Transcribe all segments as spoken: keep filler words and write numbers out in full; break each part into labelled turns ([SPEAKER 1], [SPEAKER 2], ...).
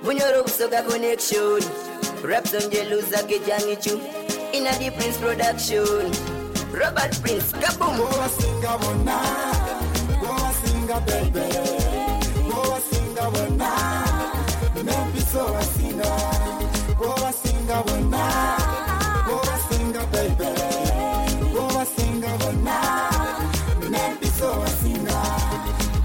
[SPEAKER 1] Bunyoro Soga Connection. Raps on Jelusa Kejangichu. In a the Prince production. Robert Prince, kaboom.
[SPEAKER 2] Go a singa bona, go a singa baby, go a singa bona, maybe so a singa. Go a singa bona, go a singa baby, go a singa bona, maybe so a singa.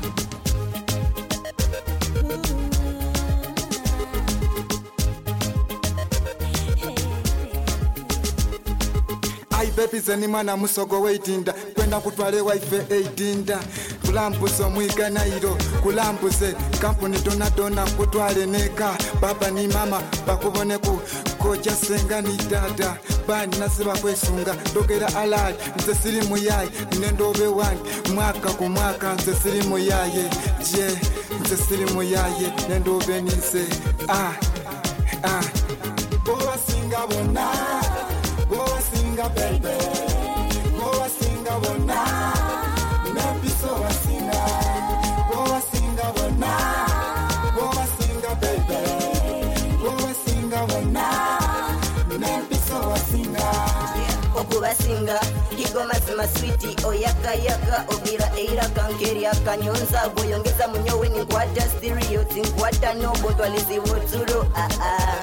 [SPEAKER 2] Ai baby zeni mwana musogo weitinda kwenda kutwale wife eitinda kulambuzo mwiga nairo kulambuze kampuni dona dona kutwale neka baba ni mama bakubone ku koja senga ni dada bani nasiba kwesunga dogera alai nze siri muyaye nendobe wangi mwaka ku mwaka nze siri muyaye je nze siri muyaye nendobe nise ah ah boa singa bona boa singa baby boa singa bona maybe so a singa boa singa bona boa singa baby boa singa bona maybe so a singa
[SPEAKER 1] okuba singa igoma sima sweetie oyaka yaka obira eira kankeria kanyonza boyongeza munyowe ni kwata stereo tinkwata no botwalizi woturo ah ah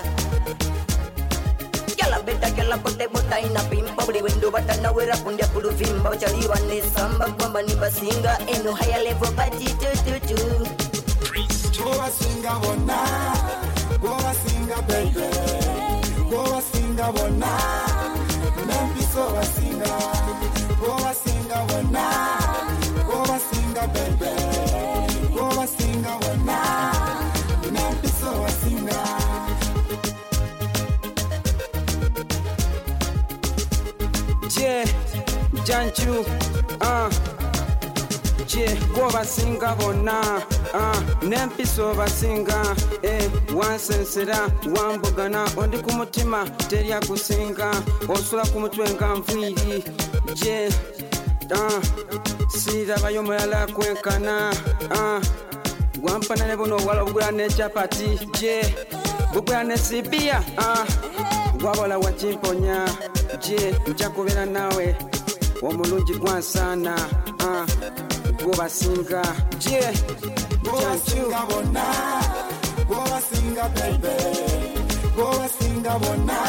[SPEAKER 1] Yala beta yala bote bota ina pimpa buli wendo batana wera pundia kuluvimba wachaliwa ne samba kwamba ni basinga eno higher level party tu tu tu
[SPEAKER 2] Go a singa bona go a singa baby go a singa bona maybe so a singa go a singa bona go a singa baby go a singa bona maybe so a singa
[SPEAKER 3] Yeah, Janchu, ah, uh, yeah, go basinga bona, ah, uh, nempiso basinga, eh, wansensera, wambugana, ondi kumutima, teria kusinga, osula kumutwenga mviri, yeah, ah, uh, sira bayomo yala kwenkana, ah, uh, wampana nebono wala bugula ne chapati, yeah, bugula ne sibia, ah, uh, wabala wachimponya. Je, mchakubera nawe omulungi gwansana ah goba singa je
[SPEAKER 2] goba singa bona goba singa baby goba singa bona